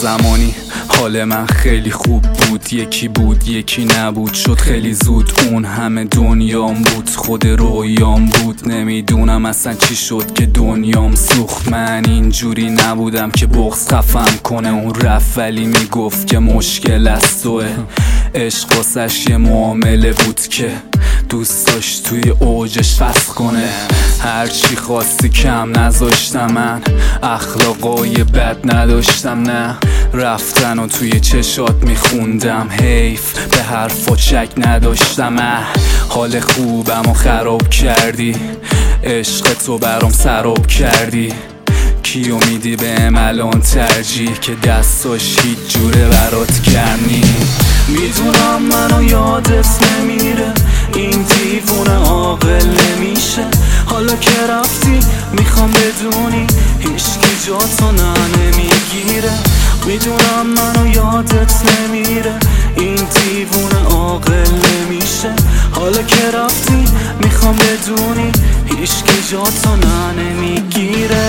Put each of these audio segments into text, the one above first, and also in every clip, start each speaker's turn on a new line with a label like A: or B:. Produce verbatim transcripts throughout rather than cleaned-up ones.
A: زمانی حال من خیلی خوب بود، یکی بود یکی نبود، شد خیلی زود اون همه دنیام بود، خود رویام بود. نمیدونم اصلا چی شد که دنیام سوخت. من اینجوری نبودم که بغض خفم کنه، اون رفت ولی میگفت که مشکل از توه. عشق واسش یه معامله بود که دوست داشت توی اوجش فسخ کنه. هرچی خواستی کم نذاشتم، من اخلاقای بد نداشتم، نه رفتن و توی چشات میخوندم، حیف به حرفات شک نداشتم. حال خوبم و خراب کردی، عشق تو برام سراب کردی. کیو میدی بهم الان ترجیح که دستاش هیچ جوره برات کرنی؟ میدونم منو یادت نمیره، این دیوونه عاقل نمیشه. حالا که رفتی میخوام بدونی هیچکی جاتو نه نمیگیره. میدونم منو یادت نمیره، این دیوونه عاقل نمیشه. حالا که رفتی میخوام بدونی هیچکی جاتو نه نمیگیره.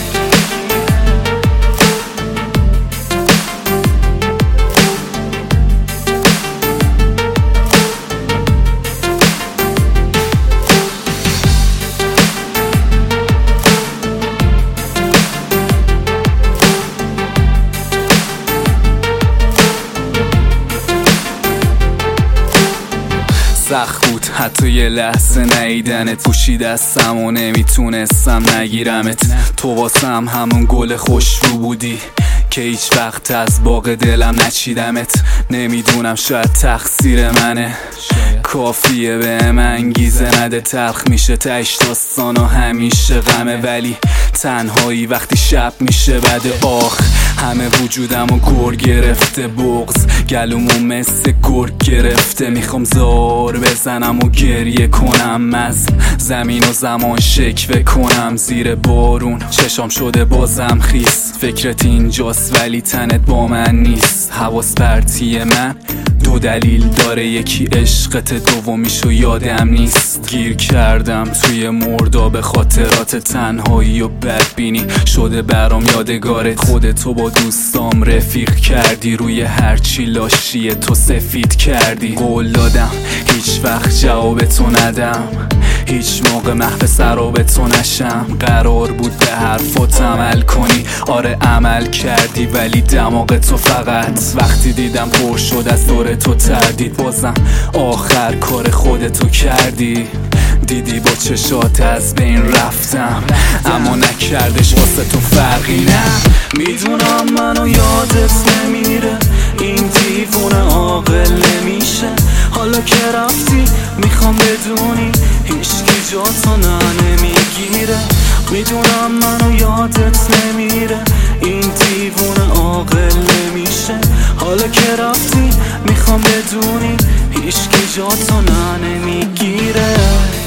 A: سخت بود حتی یه لحظه نیدنت، گوشی دستم و نمیتونستم نگیرمت. تو واسم همون گل خوشبو بودی که هیچ وقت از باغ دلم نچیدمت. نمیدونم شاید تقصیر منه، کافیه بهم انگیزه نده. تلخ میشه تهش داستان و همیشه غمه، ولی تنهایی وقتی شب میشه بده. آخ همه وجودم و گر گرفته، بغض گلومو مثل گرگ گرفته. میخوام زار بزنم و گریه کنم، از زمین و زمان شکوه کنم. زیر بارون چشام شده بازم خیس، فکرت اینجاست ولی تنت با من نیست. حواس پرتی من دو دلیل داره، یکی عشقت، دومیشو یادم نیست. گیر کردم توی مرداب خاطرات، تنهایی و بدبینی شده برام یادگارت. خودتو با دوستام رفیق کردی، روی هرچی لاشی تو سفید کردی. قول دادم هیچ وقت جواب تو ندم، هیچ موقع محو سراب تو نشم. قرار بود به حرفات عمل کنی، آره عمل کردی، ولی دماغ تو فقط وقتی دیدم پر شد از دور تو تردید. بازم آخر کار خودتو کردی، دیدی با چشات از بین رفتم، اما نکردش واسه تو فرقی. نه
B: میدونم منو یادت نمیره، این دیوونه عاقل نمیشه. حالا که رفتی میخوام بدونی هیچکی جاتو نه نمیگیره. میدونم منو یادت نمیره، این دیوونه عاقل نمیشه. حالا که رفتی میخوام بدونی هیچکی جاتو نه نمیگیره.